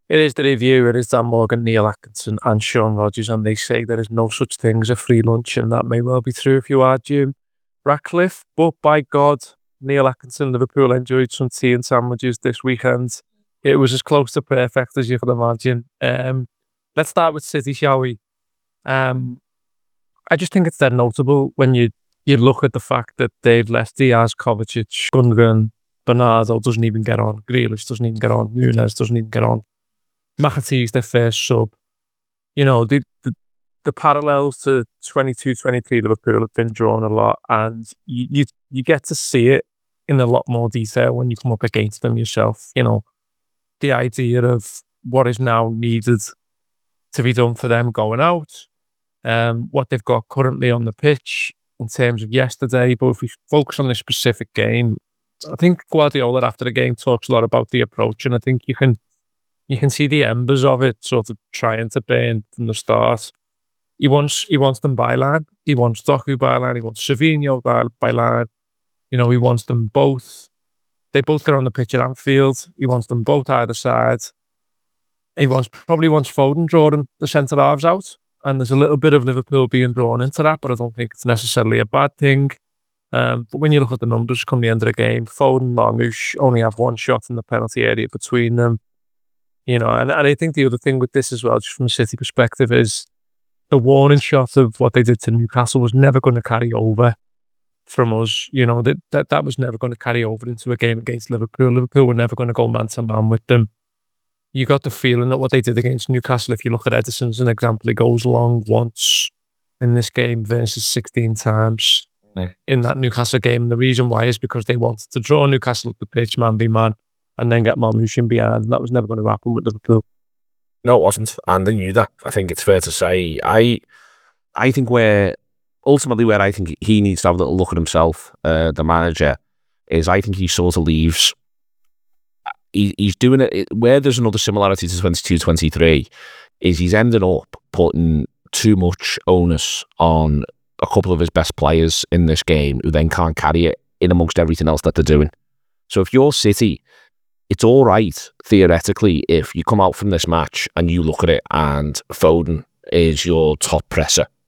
It is the review. It is Dan Morgan, Neil Atkinson, and Sean Rogers, and they say there is no such thing as a free lunch, and that may well be true if you are Jim Ratcliffe. But by God, Neil Atkinson, Liverpool enjoyed some tea and sandwiches this weekend. It was as close to perfect as you could imagine. Let's start with City, shall we? I just think it's dead notable when you look at the fact that they've left Diaz, Kovacic, Gundogan, Bernardo doesn't even get on, Grealish doesn't even get on, Nunes doesn't even get on. McAtee's their first sub. You know, the parallels to 22-23 Liverpool have been drawn a lot, and you get to see it in a lot more detail when you come up against them yourself. You know, the idea of what is now needed to be done for them going out, what they've got currently on the pitch in terms of yesterday. But if we focus on this specific game, I think Guardiola after the game talks a lot about the approach, and I think you can see the embers of it sort of trying to burn from the start. He wants them by line. He wants Doku by line. He wants Savinho by line. You know, he wants them both. They both get on the pitch at Anfield. He wants them both either side. He probably wants Foden drawing the centre halves out. And there's a little bit of Liverpool being drawn into that, but I don't think it's necessarily a bad thing. But when you look at the numbers come the end of the game, Foden, Marmoush only have one shot in the penalty area between them. You know, and I think the other thing with this as well, just from a City perspective, is the warning shot of what they did to Newcastle was never going to carry over from us. You know, that was never going to carry over into a game against Liverpool. Liverpool were never going to go man to man with them. You got the feeling that what they did against Newcastle, if you look at Ederson as an example, he goes long once in this game versus 16 times in that Newcastle game. And the reason why is because they wanted to draw Newcastle up the pitch, man be man, and then get Marmoush in behind. And that was never going to happen with Liverpool. No, it wasn't. And they knew that. I think it's fair to say. I think where I think he needs to have a little look at himself, the manager, is I think he sort of leaves. He's doing it where there's another similarity to 22-23 is he's ended up putting too much onus on a couple of his best players in this game who then can't carry it in amongst everything else that they're doing. So if you're City, it's all right, theoretically, if you come out from this match and you look at it and Foden is your top presser